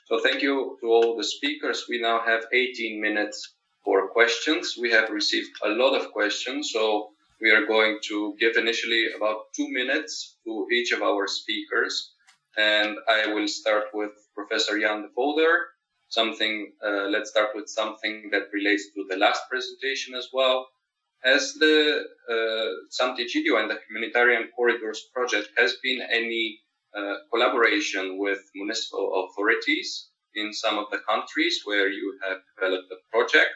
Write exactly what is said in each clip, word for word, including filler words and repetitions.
So thank you to all the speakers. We now have eighteen minutes for questions. We have received a lot of questions, so we are going to give initially about two minutes to each of our speakers. And I will start with Professor Jan de Volder. Something, uh, let's start with something that relates to the last presentation as well. Has the uh, Sant'Egidio and the Humanitarian Corridors project has been any uh, collaboration with municipal authorities in some of the countries where you have developed the project?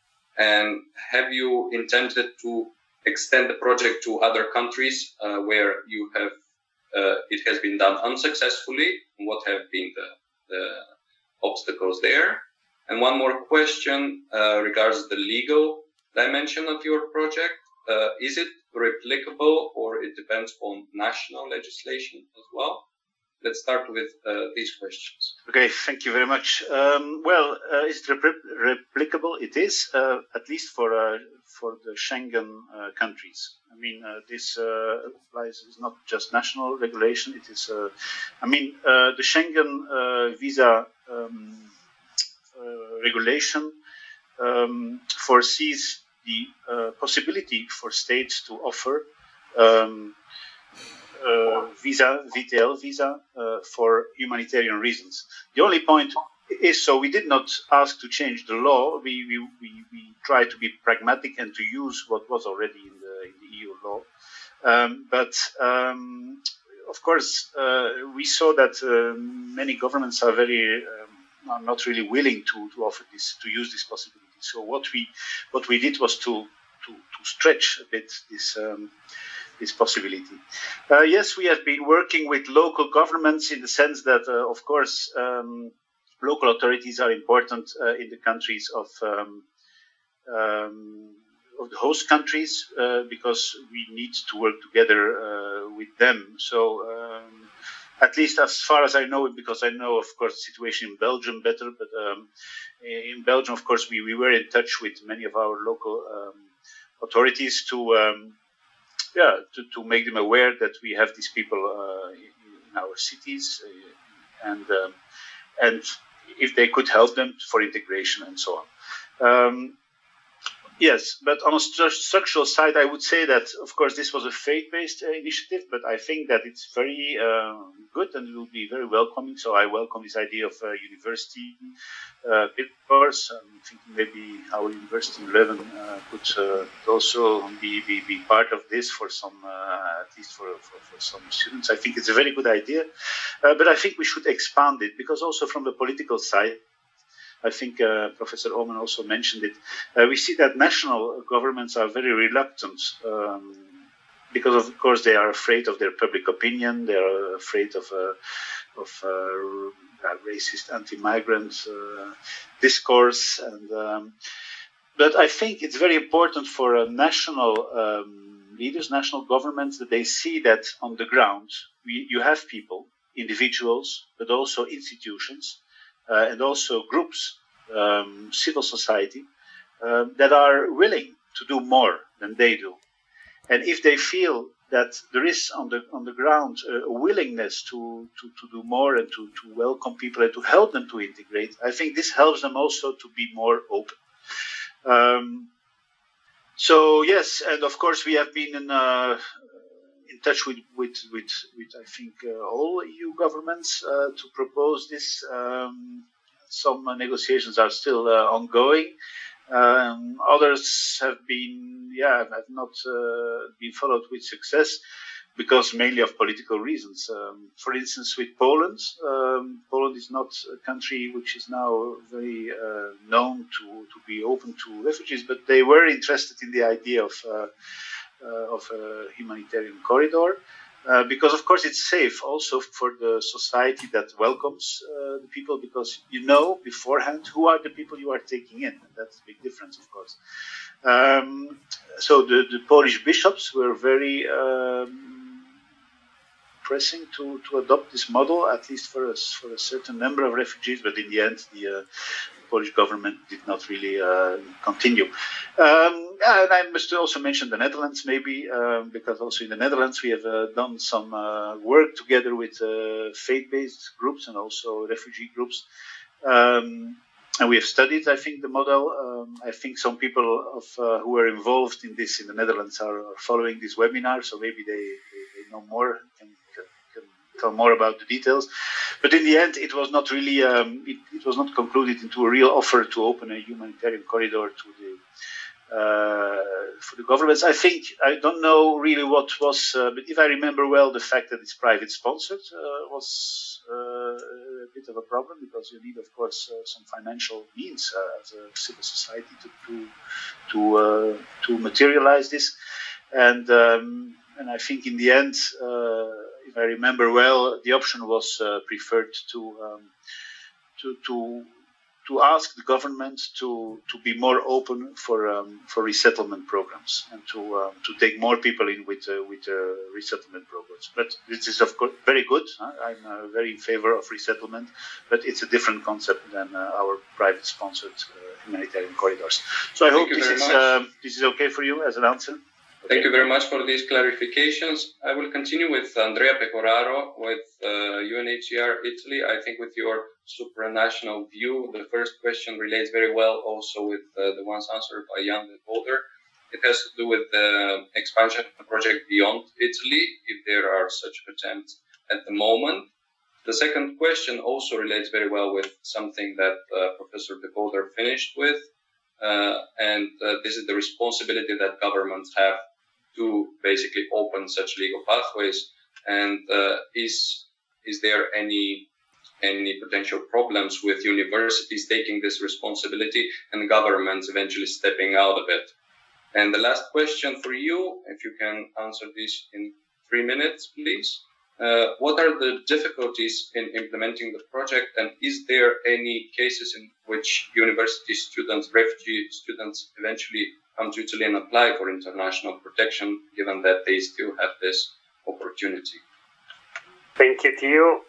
And have you intended to extend the project to other countries uh, where you have uh, it has been done unsuccessfully? What have been the, the obstacles there? And one more question uh, regards the legal dimension of your project. Uh, is it replicable or it depends on national legislation as well? Let's start with uh, these questions. Okay, thank you very much. Um, well, uh, is it repl replicable? It is, uh, at least for uh, for the Schengen uh, countries. I mean, uh, this uh, applies. It's not just national regulation. It is. Uh, I mean, uh, the Schengen uh, visa um, uh, regulation um, foresees the uh, possibility for states to offer um, uh, visa, V T L visa, uh, for humanitarian reasons. The only point is, so we did not ask to change the law. We we we, we try to be pragmatic and to use what was already in the, in the E U law. Um, but um, of course, uh, we saw that uh, many governments are very um, are not really willing to to offer this, to use this possibility. So what we what we did was to to, to stretch a bit this um, this possibility. Uh, yes, we have been working with local governments in the sense that, uh, of course, um, local authorities are important uh, in the countries of um, um, of the host countries uh, because we need to work together uh, with them. So. Um, At least as far as I know it, because I know, of course, the situation in Belgium better. But um, in Belgium, of course, we, we were in touch with many of our local um, authorities to, um, yeah, to, to make them aware that we have these people uh, in, in our cities, uh, and um, and if they could help them for integration and so on. Um, Yes, but on a st structural side, I would say that, of course, this was a faith-based uh, initiative, but I think that it's very uh, good and it will be very welcoming. So I welcome this idea of uh, university uh, course. I'm thinking maybe our University in Leuven uh, could uh, also be, be be part of this for some, uh, at least for, for, for some students. I think it's a very good idea, uh, but I think we should expand it because also from the political side, I think uh, Professor Omen also mentioned it. Uh, we see that national governments are very reluctant um, because, of course, they are afraid of their public opinion. They are afraid of uh, of uh, racist, anti-migrant uh, discourse. And um, but I think it's very important for uh, national um, leaders, national governments, that they see that on the ground we, you have people, individuals, but also institutions. Uh, and also groups, um, civil society, uh, that are willing to do more than they do. And if they feel that there is on the on the ground a willingness to, to, to do more and to, to welcome people and to help them to integrate, I think this helps them also to be more open. Um, so yes, and of course we have been in uh, in touch with, with, with, with I think, uh, all E U governments uh, to propose this. Um, some uh, negotiations are still uh, ongoing. Um, others have been, yeah, have not uh, been followed with success because mainly of political reasons. Um, for instance, with Poland, um, Poland is not a country which is now very uh, known to, to be open to refugees, but they were interested in the idea of uh, Uh, of a humanitarian corridor, uh, because of course it's safe also for the society that welcomes uh, the people, because you know beforehand who are the people you are taking in, and that's a big difference, of course. Um, so the, the Polish bishops were very um, pressing to, to adopt this model, at least for a, for a certain number of refugees, but in the end the, uh, Polish government did not really uh, continue. Um, and I must also mention the Netherlands, maybe, um, because also in the Netherlands we have uh, done some uh, work together with uh, faith-based groups and also refugee groups. Um, and we have studied, I think, the model. Um, I think some people of, uh, who are involved in this in the Netherlands are, are following this webinar, so maybe they, they, they know more and can, can tell more about the details. But in the end, it was not really, um, it, it was not concluded into a real offer to open a humanitarian corridor to the uh, for the governments. I think, I don't know really what was, uh, but if I remember well, the fact that it's private sponsored uh, was uh, a bit of a problem, because you need, of course, uh, some financial means uh, as a civil society to to to, uh, to materialize this. And um, and I think in the end, uh, if I remember well, the option was uh, preferred to um, to to to ask the government to, to be more open for um, for resettlement programs and to um, to take more people in with uh, with uh, resettlement programs. But this is of course very good. Huh? I'm uh, very in favor of resettlement, but it's a different concept than uh, our private sponsored uh, humanitarian corridors. So I Thank hope this is um, this is okay for you as an answer. Okay. Thank you very much for these clarifications. I will continue with Andrea Pecoraro with uh, U N H C R Italy. I think with your supranational view, the first question relates very well also with uh, the ones answered by Jan de Volder. It has to do with the expansion project beyond Italy, if there are such attempts at the moment. The second question also relates very well with something that uh, Professor de Volder finished with. Uh, and uh, this is the responsibility that governments have to basically open such legal pathways. And uh, is is there any any potential problems with universities taking this responsibility and governments eventually stepping out of it? And the last question for you, if you can answer this in three minutes, please. Uh, what are the difficulties in implementing the project, and is there any cases in which university students, refugee students, eventually come to Italy and apply for international protection, given that they still have this opportunity? Thank you to you.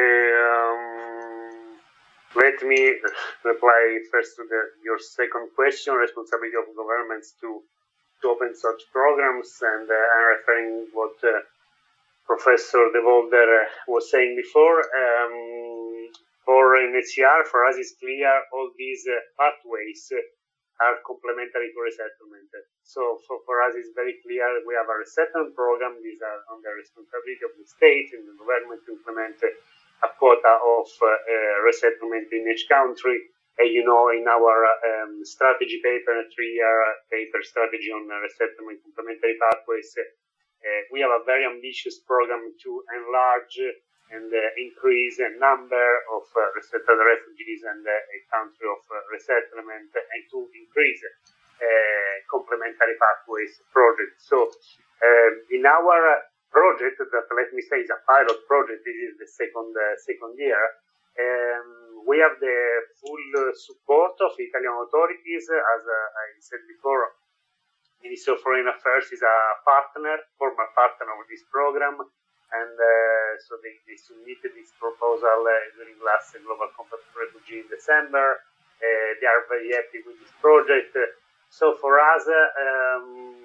Um, let me reply first to the, your second question, responsibility of governments to, to open such programs, and uh, I'm referring what uh, Professor De Volder was saying before. Um, for N H C R, for us it's clear all these uh, pathways uh, are complementary to resettlement. So for, for us it's very clear we have a resettlement program. These are on the responsibility of the state and the government to implement uh, a quota of uh, uh, resettlement in each country. Uh, you know, in our um, strategy paper, a three-year paper strategy on uh, resettlement complementary pathways, uh, Uh, we have a very ambitious program to enlarge and uh, increase the number of uh, resettled refugees and uh, a country of uh, resettlement, and to increase uh, complementary pathways project. So uh, in our project, that let me say is a pilot project, this is the second uh, second year, um, we have the full uh, support of Italian authorities. As uh, I said before, Ministry of Foreign Affairs is a partner, former partner of this program, and uh, so they, they submitted this proposal uh, during last Global Compact for Refugees in December. Uh, they are very happy with this project. So for us, uh, um,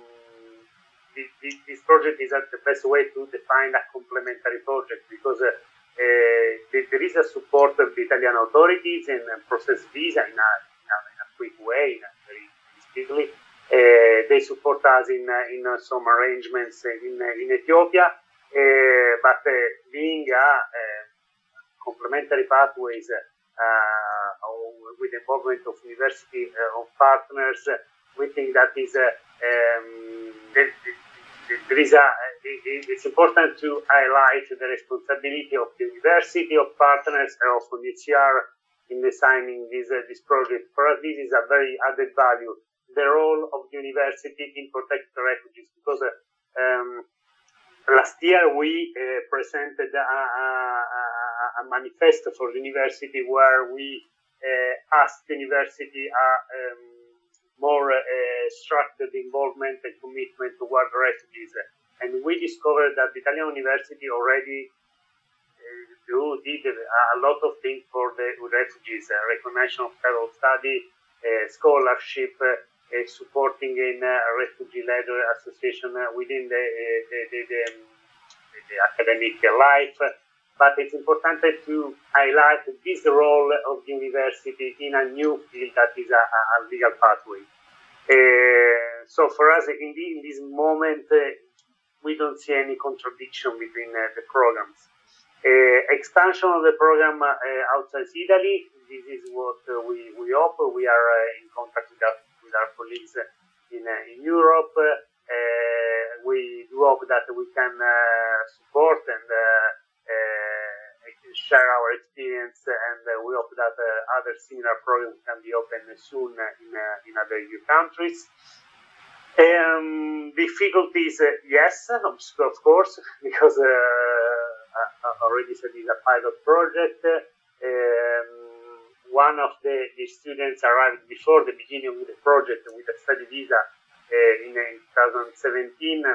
this, this project is the best way to define a complementary project, because uh, uh, there is a support of the Italian authorities and process visa in a, in a, in a quick way, in a very speedily. Uh, they support us in uh, in uh, some arrangements in uh, in Ethiopia, uh, but uh, being a uh, complementary pathways uh, with the involvement of university uh, of partners, uh, we think that is uh, um, there, there is a it's important to highlight the responsibility of the university of partners and of U N H C R in designing this uh, this project. For us, this is a very added value. The role of the university in protecting refugees, because uh, um, last year we uh, presented a, a, a manifesto for the university where we uh, asked the university a um, more uh, structured involvement and commitment toward refugees, and we discovered that the Italian university already uh, do did a lot of things for the refugees, uh, recognition of fellow study, uh, scholarship, uh, uh, supporting in uh, a refugee-led association uh, within the, uh, the, the, the, um, the academic life. But it's important to highlight this role of the university in a new field that is a, a legal pathway. Uh, so for us, in, the, in this moment, uh, we don't see any contradiction between uh, the programs. Uh, expansion of the program uh, outside Italy, this is what uh, we, we hope. We are uh, in contact with our, with our colleagues in, uh, in Europe. Uh, we do hope that we can uh, support and uh, Uh, share our experience, and uh, we hope that uh, other similar programs can be opened soon in, uh, in other E U countries. Um, difficulties, uh, yes, of course, because uh, I already said it's a pilot project. Um, one of the, the students arrived before the beginning of the project with a study visa uh, in, in twenty seventeen.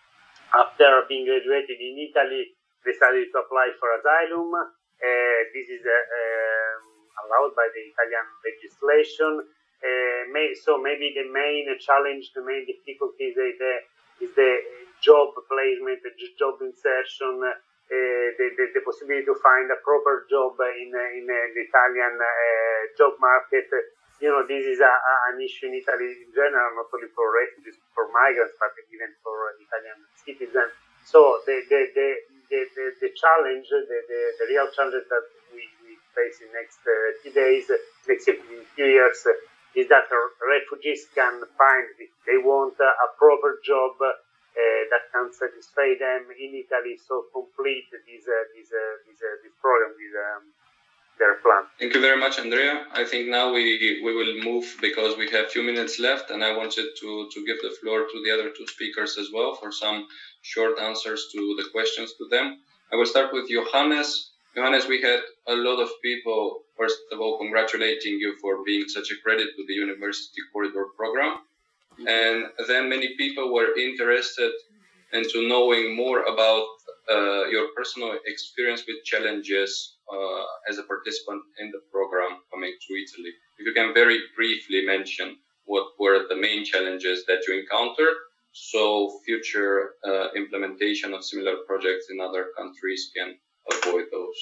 After being graduated in Italy, decided to apply for asylum. Uh, this is uh, um, allowed by the Italian legislation. Uh, may, so maybe the main challenge, the main difficulty is the, is the job placement, the job insertion, uh, the, the, the possibility to find a proper job in, in uh, the Italian uh, job market. You know, this is a, a, an issue in Italy in general, not only for refugees, for migrants, but even for Italian citizens. So the, the, the The, the, the challenge, the, the, the real challenge that we, we face in next uh, few days, next few years, uh, is that uh, refugees can find, if they want, uh, a proper job uh, that can satisfy them in Italy, so complete this uh, this uh, this, uh, this program, this, um, their plan. Thank you very much, Andrea. I think now we we will move because we have few minutes left, and I wanted to to give the floor to the other two speakers as well for some short answers to the questions to them. I will start with Johannes. Johannes, we had a lot of people, first of all, congratulating you for being such a credit to the University Corridor program. And then many people were interested into knowing more about uh, your personal experience with challenges uh, as a participant in the program coming to Italy. If you can very briefly mention what were the main challenges that you encountered, so future uh, implementation of similar projects in other countries can avoid those.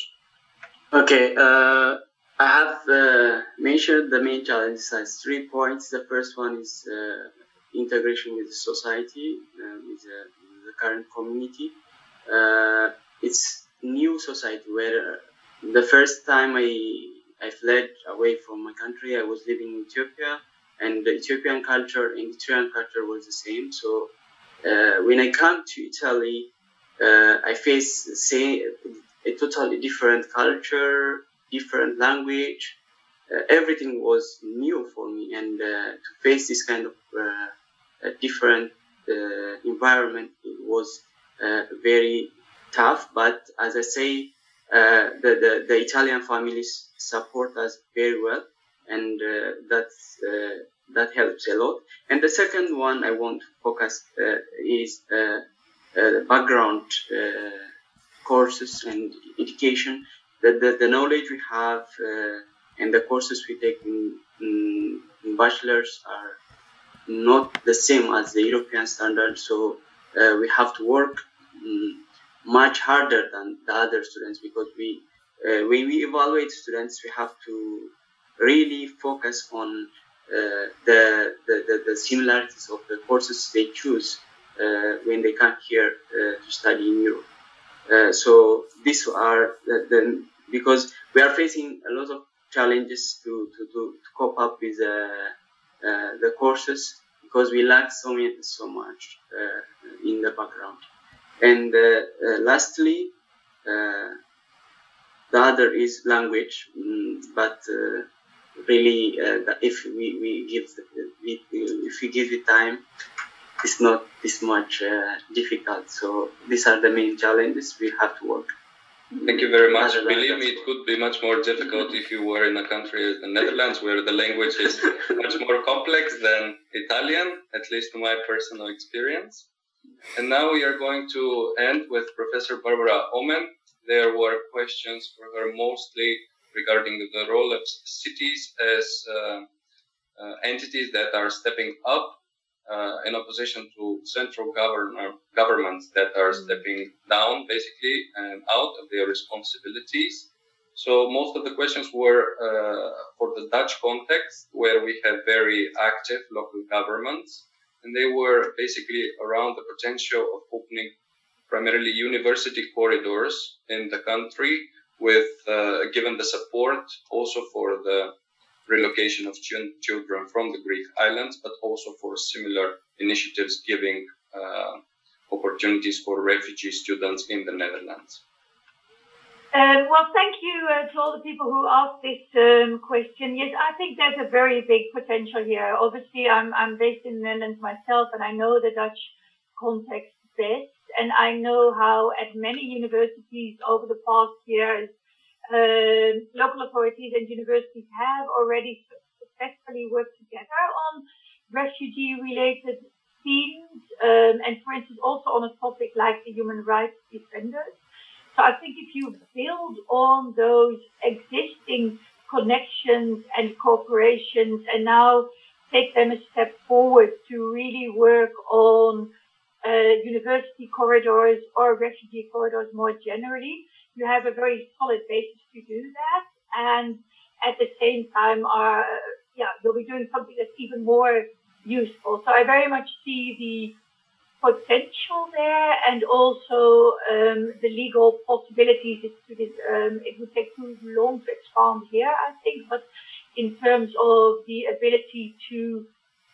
Okay, uh, I have uh, mentioned the main challenges as three points. The first one is uh, integration with the society, uh, with, uh, with the current community. Uh, it's new society where the first time I, I fled away from my country, I was living in Ethiopia. And the Ethiopian culture and Eritrean culture was the same. So uh, when I come to Italy, uh, I face say, a totally different culture, different language. Uh, everything was new for me. And uh, to face this kind of uh, different uh, environment, it was uh, very tough. But as I say, uh, the, the, the Italian families support us very well. And uh, that's, uh, that helps a lot. And the second one I want to focus uh, is uh, uh, background uh, courses and education. The, the, the knowledge we have uh, and the courses we take in, in, in bachelors are not the same as the European standard. So uh, we have to work um, much harder than the other students, because we, uh, when we evaluate students, we have to really focus on uh, the, the, the, the similarities of the courses they choose uh, when they come here uh, to study in Europe. Uh, so these are the, the, because we are facing a lot of challenges to, to, to, to cope up with uh, uh, the courses, because we lack so, many, so much uh, in the background. And uh, uh, lastly, uh, the other is language, um, but uh, really, uh, if we, we give we, if we give it time, it's not this much uh, difficult. So these are the main challenges we have to work. Thank you very much. Believe me, it could be much more difficult if you were in a country as the Netherlands, where the language is much more complex than Italian, at least in my personal experience. And now we are going to end with Professor Barbara Omen. there were questions for her mostly regarding the role of cities as uh, uh, entities that are stepping up uh, in opposition to central governor, governments that are stepping down basically and out of their responsibilities. So most of the questions were uh, for the Dutch context, where we have very active local governments, and they were basically around the potential of opening primarily university corridors in the country, with uh, given the support also for the relocation of ch- children from the Greek islands, but also for similar initiatives giving uh, opportunities for refugee students in the Netherlands. Um, well, thank you uh, to all the people who asked this um, question. Yes, I think there's a very big potential here. Obviously, I'm, I'm based in the Netherlands myself, and I know the Dutch context best. And I know how at many universities over the past years, uh, local authorities and universities have already successfully worked together on refugee-related themes, um, and for instance, also on a topic like the human rights defenders. So I think if you build on those existing connections and corporations and now take them a step forward to really work on uh, university corridors or refugee corridors more generally, you have a very solid basis to do that. And at the same time, are, yeah, you'll be doing something that's even more useful. So I very much see the potential there, and also um, the legal possibilities. To this, um, it would take too long to expand here, I think, but in terms of the ability to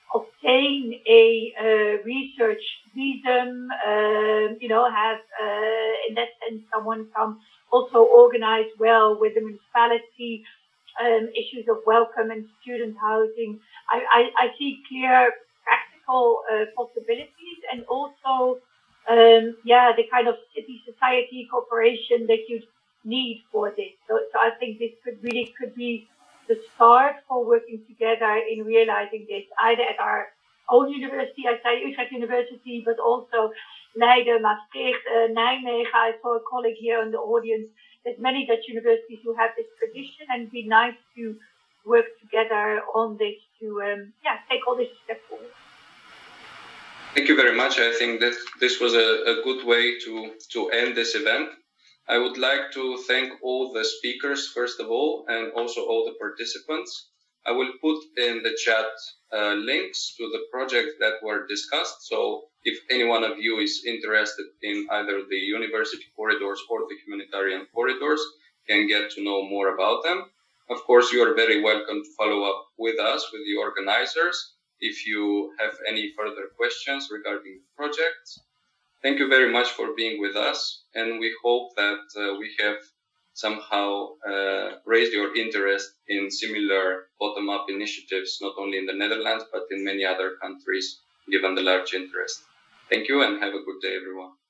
obtain a uh, research visum, uh, you know, have uh, in that sense someone come also organize well with the municipality, um, issues of welcome and student housing. I, I, I see clear practical uh, possibilities, and also, um, yeah, the kind of city society cooperation that you'd need for this. So, so I think this could really could be the start for working together in realizing this, either at our own university, I say Utrecht University, but also Leiden, Maastricht, uh, Nijmegen. I saw a colleague here in the audience. There's many Dutch universities who have this tradition, and it'd be nice to work together on this to, um, yeah, take all this a step forward. Thank you very much. I think that this was a, a good way to, to end this event. I would like to thank all the speakers, first of all, and also all the participants. I will put in the chat uh, links to the projects that were discussed. So if any one of you is interested in either the university corridors or the humanitarian corridors, can get to know more about them. Of course, you are very welcome to follow up with us, with the organizers, if you have any further questions regarding the projects. Thank you very much for being with us, and we hope that uh, we have somehow uh, raised your interest in similar bottom-up initiatives, not only in the Netherlands, but in many other countries, given the large interest. Thank you, and have a good day, everyone.